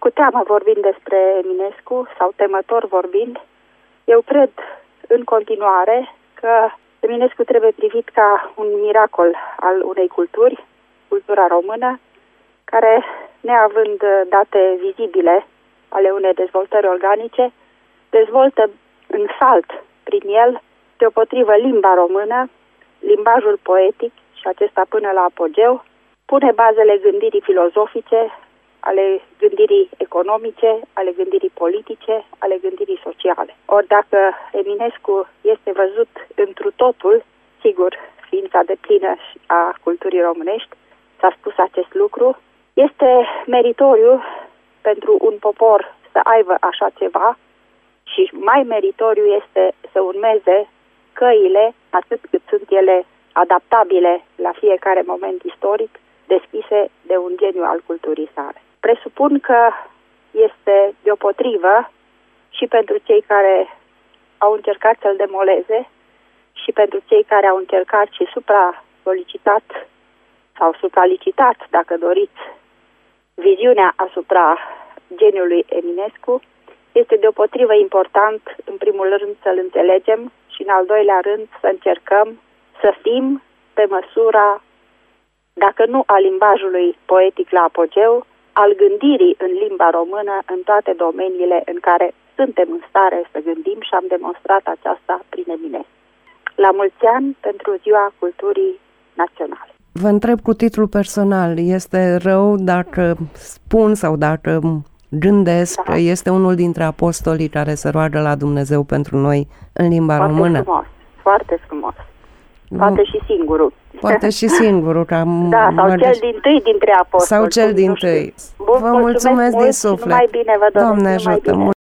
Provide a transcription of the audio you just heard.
cu teamă vorbind despre Eminescu sau temător vorbind, eu cred în continuare că Eminescu trebuie privit ca un miracol al unei culturi, cultura română, care, neavând date vizibile ale unei dezvoltări organice, dezvoltă în salt prin el, deopotrivă limba română, limbajul poetic și acesta până la apogeu, pune bazele gândirii filozofice, ale gândirii economice, ale gândirii politice, ale gândirii sociale. Ori dacă Eminescu este văzut întru totul, sigur, ființa deplină a culturii românești, s-a spus acest lucru, este meritoriu pentru un popor să aibă așa ceva și mai meritoriu este să urmeze căile, atât cât sunt ele adaptabile la fiecare moment istoric, deschise de un geniu al culturii sale. Presupun că este deopotrivă și pentru cei care au încercat să-l demoleze și pentru cei care au încercat și supra-solicitat sau supralicitat, dacă doriți, viziunea asupra geniului Eminescu, este deopotrivă important, în primul rând, să-l înțelegem și, în al doilea rând, să încercăm să fim pe măsura, dacă nu a limbajului poetic la apogeu, al gândirii în limba română în toate domeniile în care suntem în stare să gândim și am demonstrat aceasta prin Eminescu. La mulți ani pentru Ziua Culturii Naționale. Vă întreb cu titlu personal, este rău dacă spun sau dacă gândesc că este unul dintre apostolii care se roagă la Dumnezeu pentru noi în limba română? Frumos, foarte frumos. Poate și singurul. Poate și singurul. Sau cel dintâi dintre apostoli. Sau cel dintâi. Vă mulțumesc din suflet. Numai bine vă doresc. Doamne ajută!